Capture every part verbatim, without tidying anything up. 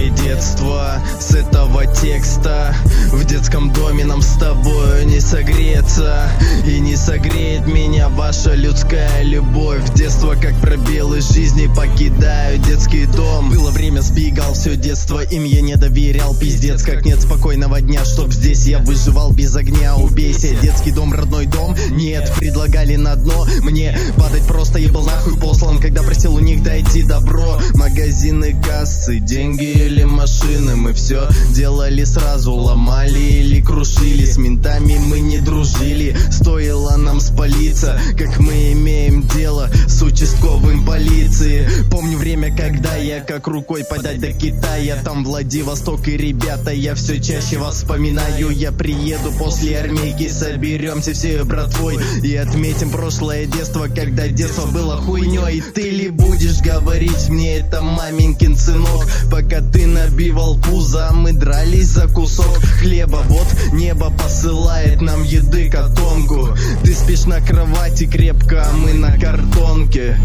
Прощай, детство, с этого текста. В детском доме нам с тобою не согреться, и не согреет меня ваша людская любовь. Детство как пробел из жизни, покидаю детский дом. Было время, сбегал все детство, им я не доверял. Пиздец, как нет спокойного дня, чтоб здесь я выживал без огня. Убейся, детский дом, родной дом. Нет, предлагали на дно мне падать просто, я был нахуй послан, когда просил у них дойти добро. Магазины, кассы, деньги или машины, мы все делали сразу, ломали или крушили. С ментами мы не дружили, стоило нам спалиться, как мы имеем дело с участковым полиции. Помню время, когда я как рукой подать до Китая, там Владивосток и ребята, я все чаще вас вспоминаю. Я приеду после армейки, соберемся всей братвой и отметим прошлое детство, когда детство было хуйней. Ты ли будешь говорить мне, это маменькин сынок? Пока ты набивал пузо, мы дрались за кусок хлеба. Вот небо посылает нам еды котомку. Ты спишь на кровати крепко, а мы на картонке.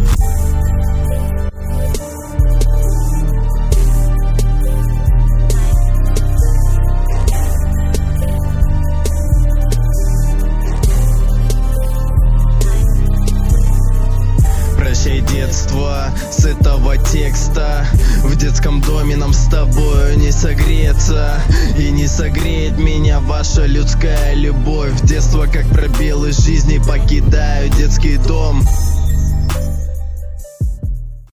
Прощай, детство, с этого текста. В детском доме нам с тобою не согреться, и не согреет меня ваша людская любовь. Детство как пробел из жизни, покидаю детский дом.